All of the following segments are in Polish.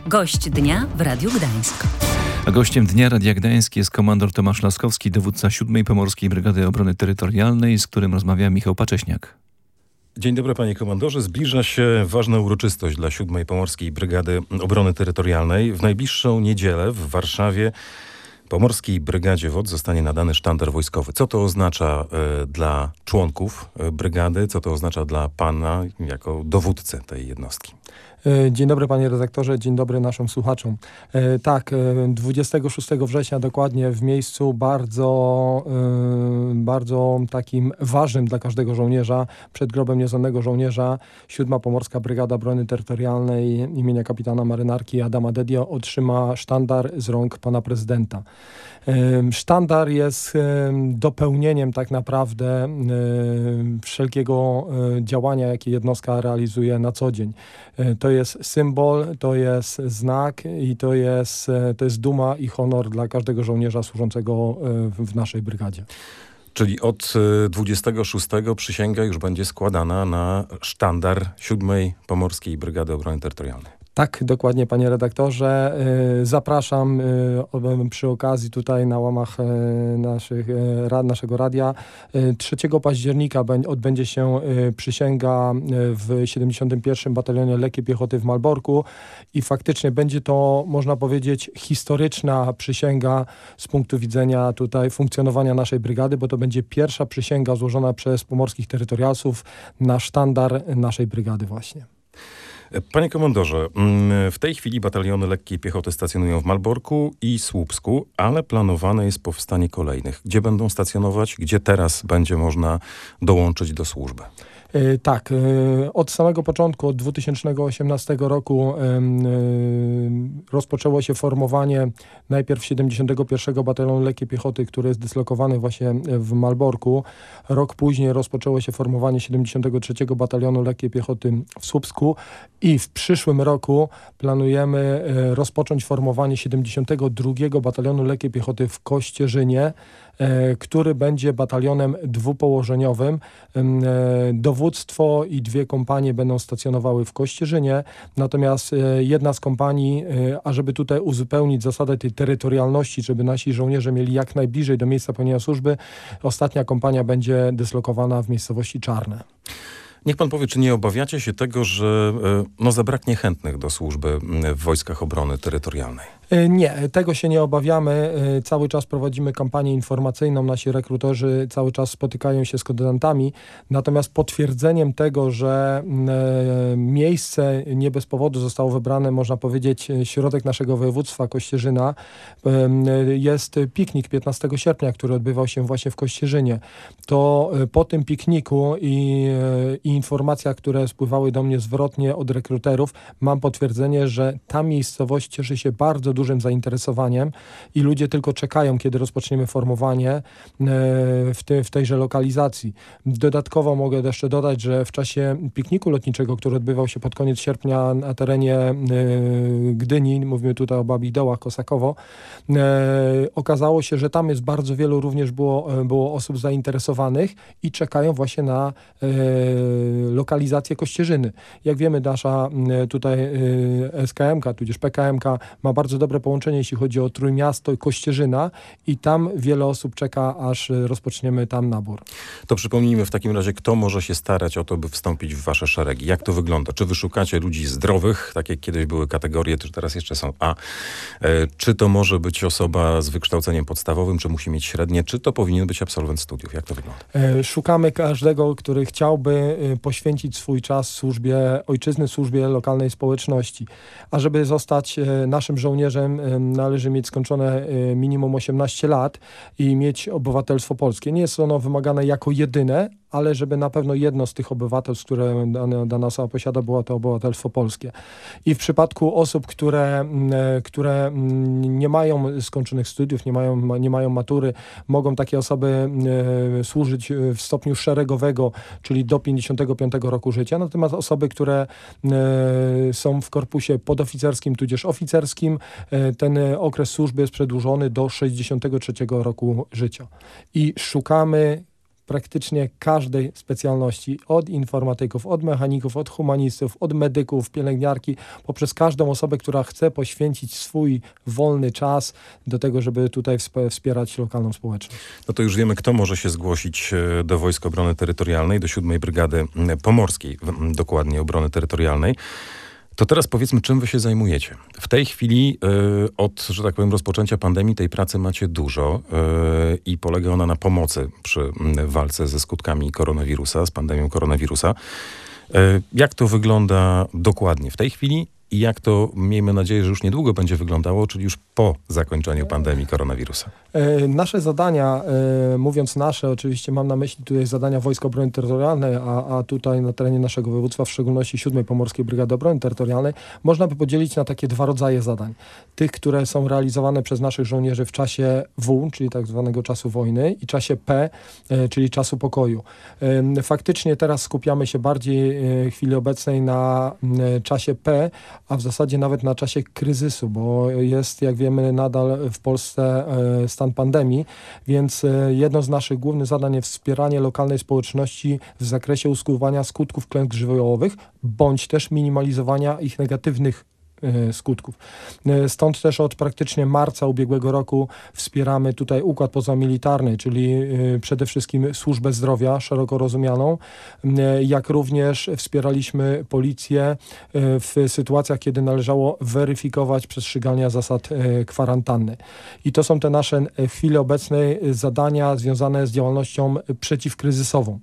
Gość dnia w Radiu Gdańsk. A gościem Dnia Radia Gdańsk jest komandor Tomasz Laskowski, dowódca 7. Pomorskiej Brygady Obrony Terytorialnej, z którym rozmawia Michał Pacześniak. Dzień dobry, panie komandorze. Zbliża się ważna uroczystość dla 7. Pomorskiej Brygady Obrony Terytorialnej. W najbliższą niedzielę w Warszawie Pomorskiej Brygadzie WOT zostanie nadany sztandar wojskowy. Co to oznacza dla członków brygady? Co to oznacza dla pana jako dowódcy tej jednostki? Dzień dobry, panie redaktorze, dzień dobry naszym słuchaczom. Tak, 26 września dokładnie w miejscu bardzo takim ważnym dla każdego żołnierza, przed grobem nieznanego żołnierza, 7. Pomorska Brygada Obrony Terytorialnej imienia kapitana marynarki Adama Dedio otrzyma sztandar z rąk pana prezydenta. Sztandar jest dopełnieniem tak naprawdę wszelkiego działania, jakie jednostka realizuje na co dzień. To jest symbol, to jest znak i to jest duma i honor dla każdego żołnierza służącego w naszej brygadzie. Czyli od 26 przysięga już będzie składana na sztandar 7. Pomorskiej Brygady Obrony Terytorialnej. Tak, dokładnie, panie redaktorze. Zapraszam przy okazji tutaj na łamach naszego radia. 3 października odbędzie się przysięga w 71. Batalionie Lekkiej Piechoty w Malborku i faktycznie będzie to, można powiedzieć, historyczna przysięga z punktu widzenia tutaj funkcjonowania naszej brygady, bo to będzie pierwsza przysięga złożona przez pomorskich terytorialsów na sztandar naszej brygady właśnie. Panie komandorze, w tej chwili bataliony lekkiej piechoty stacjonują w Malborku i Słupsku, ale planowane jest powstanie kolejnych. Gdzie będą stacjonować? Gdzie teraz będzie można dołączyć do służby? Tak, od samego początku, od 2018 roku rozpoczęło się formowanie najpierw 71. Batalionu Lekkiej Piechoty, który jest dyslokowany właśnie w Malborku. Rok później rozpoczęło się formowanie 73. Batalionu Lekkiej Piechoty w Słupsku i w przyszłym roku planujemy rozpocząć formowanie 72. Batalionu Lekkiej Piechoty w Kościerzynie, który będzie batalionem dwupołożeniowym. Dowództwo i 2 kompanie będą stacjonowały w Kościerzynie, natomiast jedna z kompanii, ażeby tutaj uzupełnić zasadę tej terytorialności, żeby nasi żołnierze mieli jak najbliżej do miejsca pełnienia służby, ostatnia kompania będzie dyslokowana w miejscowości Czarne. Niech pan powie, czy nie obawiacie się tego, że zabraknie chętnych do służby w Wojskach Obrony Terytorialnej? Nie, tego się nie obawiamy. Cały czas prowadzimy kampanię informacyjną. Nasi rekrutorzy cały czas spotykają się z kandydatami. Natomiast potwierdzeniem tego, że miejsce nie bez powodu zostało wybrane, można powiedzieć, środek naszego województwa, Kościerzyna, jest piknik 15 sierpnia, który odbywał się właśnie w Kościerzynie. To po tym pikniku i informacjach, które spływały do mnie zwrotnie od rekruterów, mam potwierdzenie, że ta miejscowość cieszy się bardzo dużym zainteresowaniem i ludzie tylko czekają, kiedy rozpoczniemy formowanie w tejże lokalizacji. Dodatkowo mogę jeszcze dodać, że w czasie pikniku lotniczego, który odbywał się pod koniec sierpnia na terenie Gdyni, mówimy tutaj o Babich Dołach, Kosakowo, okazało się, że tam jest bardzo wielu również było osób zainteresowanych i czekają właśnie na lokalizację Kościerzyny. Jak wiemy, nasza tutaj SKM-ka, tudzież PKM-ka ma bardzo dobre połączenie, jeśli chodzi o Trójmiasto i Kościerzyna i tam wiele osób czeka, aż rozpoczniemy tam nabór. To przypomnijmy w takim razie, kto może się starać o to, by wstąpić w wasze szeregi. Jak to wygląda? Czy wy szukacie ludzi zdrowych, tak jak kiedyś były kategorie, czy teraz jeszcze są A? Czy to może być osoba z wykształceniem podstawowym, czy musi mieć średnie? Czy to powinien być absolwent studiów? Jak to wygląda? Szukamy każdego, który chciałby poświęcić swój czas służbie ojczyzny, służbie lokalnej społeczności. A żeby zostać naszym żołnierzem, należy mieć skończone minimum 18 lat i mieć obywatelstwo polskie. Nie jest ono wymagane jako jedyne, ale żeby na pewno jedno z tych obywatelstw, które dana osoba posiada, było to obywatelstwo polskie. I w przypadku osób, które nie mają skończonych studiów, nie mają matury, mogą takie osoby służyć w stopniu szeregowego, czyli do 55 roku życia. Natomiast osoby, które są w korpusie podoficerskim, tudzież oficerskim, ten okres służby jest przedłużony do 63 roku życia. I szukamy praktycznie każdej specjalności, od informatyków, od mechaników, od humanistów, od medyków, pielęgniarki, poprzez każdą osobę, która chce poświęcić swój wolny czas do tego, żeby tutaj wspierać lokalną społeczność. No to już wiemy, kto może się zgłosić do Wojsk Obrony Terytorialnej, do 7. Brygady Pomorskiej, dokładnie Obrony Terytorialnej. To teraz powiedzmy, czym wy się zajmujecie. W tej chwili od, że tak powiem, rozpoczęcia pandemii tej pracy macie dużo i polega ona na pomocy przy walce ze skutkami koronawirusa, z pandemią koronawirusa. Jak to wygląda dokładnie w tej chwili i jak to, miejmy nadzieję, że już niedługo będzie wyglądało, czyli już po zakończeniu pandemii koronawirusa? Nasze zadania, mówiąc nasze, oczywiście mam na myśli tutaj zadania Wojsk Obrony Terytorialnej, a tutaj na terenie naszego województwa, w szczególności 7. Pomorskiej Brygady Obrony Terytorialnej, można by podzielić na takie dwa rodzaje zadań. Tych, które są realizowane przez naszych żołnierzy w czasie W, czyli tak zwanego czasu wojny, i czasie P, czyli czasu pokoju. Faktycznie teraz skupiamy się bardziej w chwili obecnej na czasie P, a w zasadzie nawet na czasie kryzysu, bo jest, jak wiemy, nadal w Polsce stan pandemii, więc jedno z naszych głównych zadań jest wspieranie lokalnej społeczności w zakresie usuwania skutków klęsk żywiołowych, bądź też minimalizowania ich negatywnych skutków. Stąd też od praktycznie marca ubiegłego roku wspieramy tutaj układ pozamilitarny, czyli przede wszystkim służbę zdrowia szeroko rozumianą, jak również wspieraliśmy policję w sytuacjach, kiedy należało weryfikować przestrzeganie zasad kwarantanny. I to są te nasze w chwili obecnej zadania związane z działalnością przeciwkryzysową.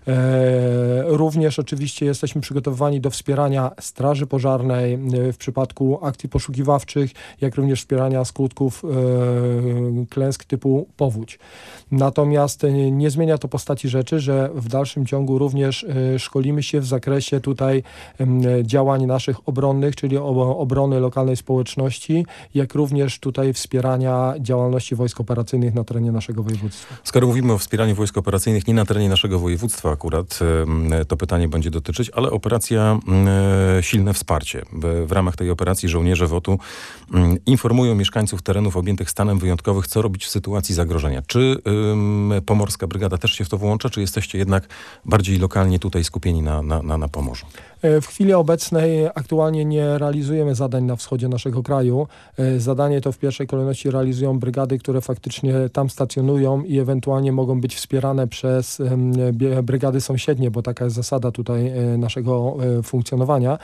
Również oczywiście jesteśmy przygotowani do wspierania Straży Pożarnej w przypadku akcji poszukiwawczych, jak również wspierania skutków klęsk typu powódź. Natomiast nie zmienia to postaci rzeczy, że w dalszym ciągu również szkolimy się w zakresie tutaj działań naszych obronnych, czyli obrony lokalnej społeczności, jak również tutaj wspierania działalności wojsk operacyjnych na terenie naszego województwa. Skoro mówimy o wspieraniu wojsk operacyjnych nie na terenie naszego województwa akurat, to pytanie będzie dotyczyć, ale operacja Silne Wsparcie. W ramach tej operacji żołnierze WOT-u informują mieszkańców terenów objętych stanem wyjątkowym, co robić w sytuacji zagrożenia. Czy Pomorska Brygada też się w to włącza, czy jesteście jednak bardziej lokalnie tutaj skupieni na Pomorzu? W chwili obecnej aktualnie nie realizujemy zadań na wschodzie naszego kraju. Zadanie to w pierwszej kolejności realizują brygady, które faktycznie tam stacjonują i ewentualnie mogą być wspierane przez brygady sąsiednie, bo taka jest zasada tutaj naszego funkcjonowania.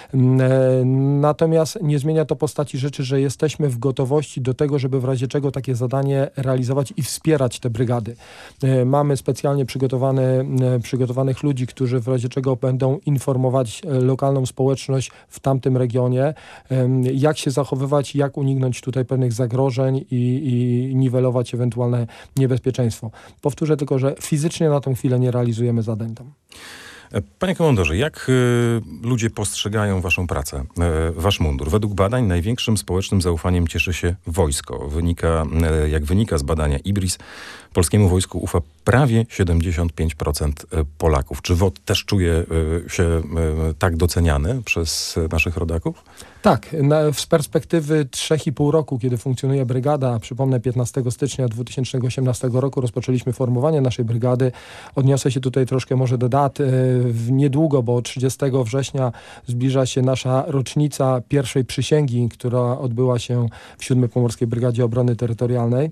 Natomiast nie zmienia to postaci rzeczy, że jesteśmy w gotowości do tego, żeby w razie czego takie zadanie realizować i wspierać te brygady. Mamy specjalnie przygotowanych ludzi, którzy w razie czego będą informować lokalną społeczność w tamtym regionie, jak się zachowywać, jak uniknąć tutaj pewnych zagrożeń i niwelować ewentualne niebezpieczeństwo. Powtórzę tylko, że fizycznie na tą chwilę nie realizujemy zadań tam. Panie komandorze, jak ludzie postrzegają waszą pracę, wasz mundur? Według badań największym społecznym zaufaniem cieszy się wojsko. Jak wynika z badania IBRIS, polskiemu wojsku ufa prawie 75% Polaków. Czy WOT też czuje się tak doceniany przez naszych rodaków? Tak, z perspektywy 3,5 roku, kiedy funkcjonuje brygada, przypomnę 15 stycznia 2018 roku rozpoczęliśmy formowanie naszej brygady. Odniosę się tutaj troszkę może do dat. Niedługo, bo 30 września zbliża się nasza rocznica pierwszej przysięgi, która odbyła się w 7. Pomorskiej Brygadzie Obrony Terytorialnej.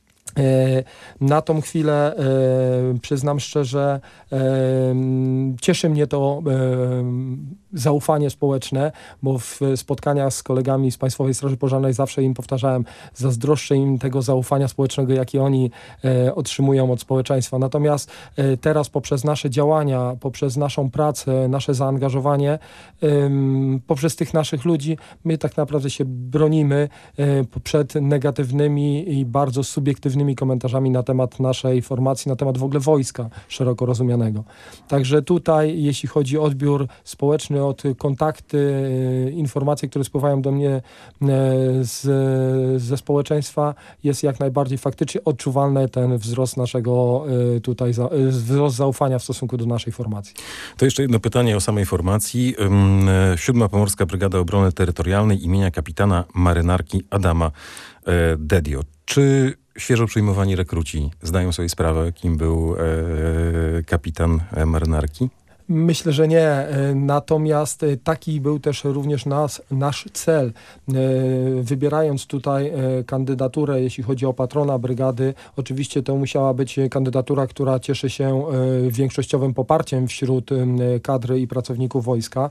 Na tą chwilę przyznam szczerze, cieszy mnie to zaufanie społeczne, bo w spotkaniach z kolegami z Państwowej Straży Pożarnej zawsze im powtarzałem, zazdroszczę im tego zaufania społecznego, jakie oni otrzymują od społeczeństwa. Natomiast teraz poprzez nasze działania, poprzez naszą pracę, nasze zaangażowanie, poprzez tych naszych ludzi, my tak naprawdę się bronimy przed negatywnymi i bardzo subiektywnymi komentarzami na temat naszej formacji, na temat w ogóle wojska szeroko rozumianego. Także tutaj, jeśli chodzi o odbiór społeczny, od kontakty, informacje, które spływają do mnie ze społeczeństwa, jest jak najbardziej faktycznie odczuwalny ten wzrost naszego tutaj, wzrost zaufania w stosunku do naszej formacji. To jeszcze jedno pytanie o samej formacji. 7. Pomorska Brygada Obrony Terytorialnej imienia kapitana marynarki Adama Dedio. Czy świeżo przyjmowani rekruci zdają sobie sprawę, kim był kapitan marynarki? Myślę, że nie. Natomiast taki był też również nasz cel. Wybierając tutaj kandydaturę, jeśli chodzi o patrona brygady, oczywiście to musiała być kandydatura, która cieszy się większościowym poparciem wśród kadry i pracowników wojska.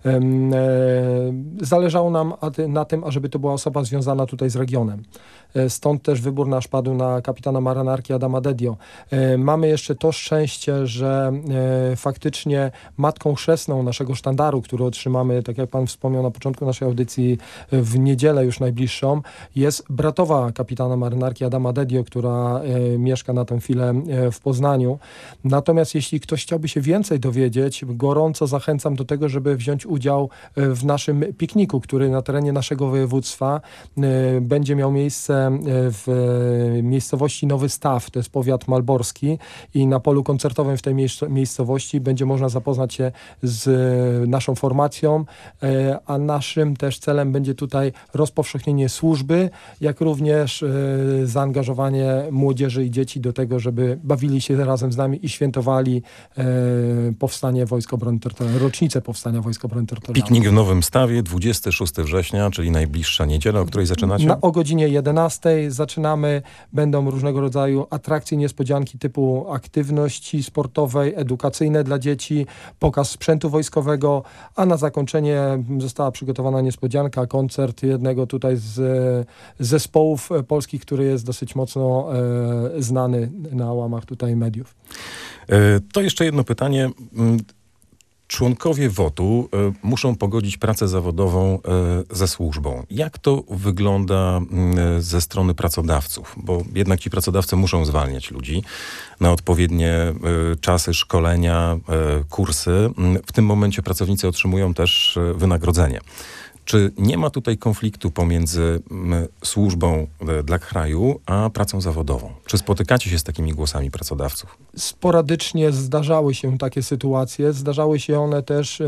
Zależało nam na tym, ażeby to była osoba związana tutaj z regionem. Stąd też wybór nasz padł na kapitana marynarki Adama Dedio. Mamy jeszcze to szczęście, że faktycznie matką chrzestną naszego sztandaru, który otrzymamy, tak jak pan wspomniał na początku naszej audycji, w niedzielę już najbliższą, jest bratowa kapitana marynarki Adama Dedio, która mieszka na tę chwilę w Poznaniu. Natomiast jeśli ktoś chciałby się więcej dowiedzieć, gorąco zachęcam do tego, żeby wziąć udział w naszym pikniku, który na terenie naszego województwa będzie miał miejsce w miejscowości Nowy Staw, to jest powiat malborski, i na polu koncertowym w tej miejscowości będzie można zapoznać się z naszą formacją, a naszym też celem będzie tutaj rozpowszechnienie służby, jak również zaangażowanie młodzieży i dzieci do tego, żeby bawili się razem z nami i świętowali powstanie Wojsk Obrony Terytorialnej, rocznicę powstania Wojsk Obrony Terytorialnej. Piknik w Nowym Stawie, 26 września, czyli najbliższa niedziela, o której zaczynacie? O godzinie 11 zaczynamy. Będą różnego rodzaju atrakcje, niespodzianki typu aktywności sportowej, edukacyjne dla dzieci, pokaz sprzętu wojskowego, a na zakończenie została przygotowana niespodzianka, koncert jednego tutaj z zespołów polskich, który jest dosyć mocno znany na łamach tutaj mediów. To jeszcze jedno pytanie. Członkowie WOT-u muszą pogodzić pracę zawodową ze służbą. Jak to wygląda ze strony pracodawców? Bo jednak ci pracodawcy muszą zwalniać ludzi na odpowiednie czasy szkolenia, kursy. W tym momencie pracownicy otrzymują też wynagrodzenie. Czy nie ma tutaj konfliktu pomiędzy służbą dla kraju, a pracą zawodową? Czy spotykacie się z takimi głosami pracodawców? Sporadycznie zdarzały się takie sytuacje. Zdarzały się one też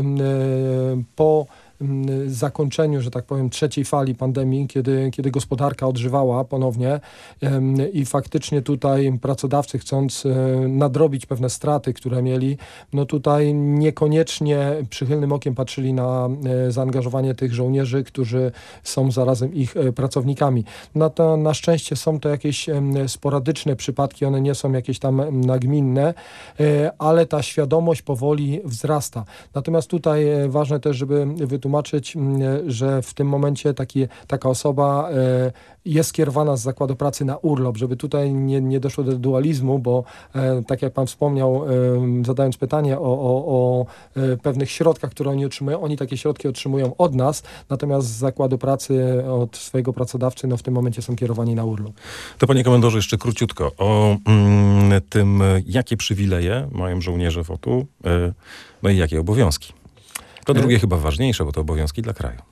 po zakończeniu, że tak powiem, trzeciej fali pandemii, kiedy gospodarka odżywała ponownie i faktycznie tutaj pracodawcy, chcąc nadrobić pewne straty, które mieli, no tutaj niekoniecznie przychylnym okiem patrzyli na zaangażowanie tych żołnierzy, którzy są zarazem ich pracownikami. Na szczęście są to jakieś sporadyczne przypadki, one nie są jakieś tam nagminne, ale ta świadomość powoli wzrasta. Natomiast tutaj ważne też, żeby wytłumaczyć, że w tym momencie taka osoba jest skierowana z zakładu pracy na urlop, żeby tutaj nie doszło do dualizmu, bo tak jak pan wspomniał, zadając pytanie o pewnych środkach, które oni otrzymują, oni takie środki otrzymują od nas, natomiast z zakładu pracy od swojego pracodawcy w tym momencie są kierowani na urlop. To panie komendorze, jeszcze króciutko o tym, jakie przywileje mają żołnierze WOT-u, no i jakie obowiązki. To drugie chyba ważniejsze, bo to obowiązki dla kraju.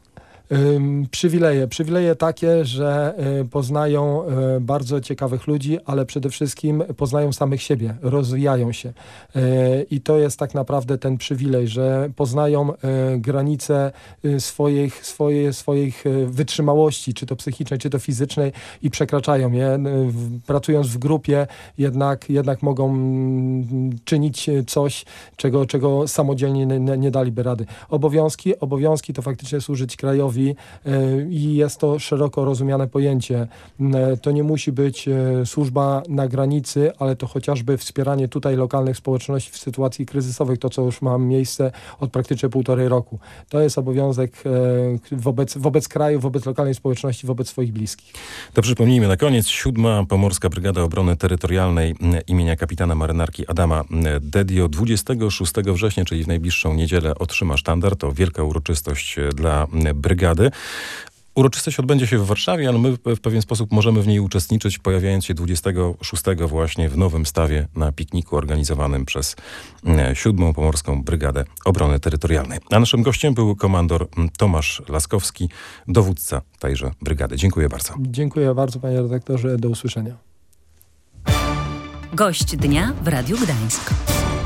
Przywileje takie, że poznają bardzo ciekawych ludzi, ale przede wszystkim poznają samych siebie, rozwijają się. I to jest tak naprawdę ten przywilej, że poznają granice swoich wytrzymałości, czy to psychicznej, czy to fizycznej, i przekraczają je. Pracując w grupie jednak mogą czynić coś, czego samodzielnie nie daliby rady. Obowiązki to faktycznie służyć krajowi, i jest to szeroko rozumiane pojęcie. To nie musi być służba na granicy, ale to chociażby wspieranie tutaj lokalnych społeczności w sytuacji kryzysowych, to co już ma miejsce od praktycznie 1,5 roku. To jest obowiązek wobec kraju, wobec lokalnej społeczności, wobec swoich bliskich. To przypomnijmy na koniec, 7. Pomorska Brygada Obrony Terytorialnej imienia kapitana marynarki Adama Dedio 26 września, czyli w najbliższą niedzielę, otrzyma sztandar. To wielka uroczystość dla brygady. Uroczystość odbędzie się w Warszawie, ale my w pewien sposób możemy w niej uczestniczyć, pojawiając się 26 właśnie w Nowym Stawie na pikniku organizowanym przez 7. Pomorską Brygadę Obrony Terytorialnej. A naszym gościem był komandor Tomasz Laskowski, dowódca tejże brygady. Dziękuję bardzo. Dziękuję bardzo, panie redaktorze. Do usłyszenia. Gość dnia w Radiu Gdańsk.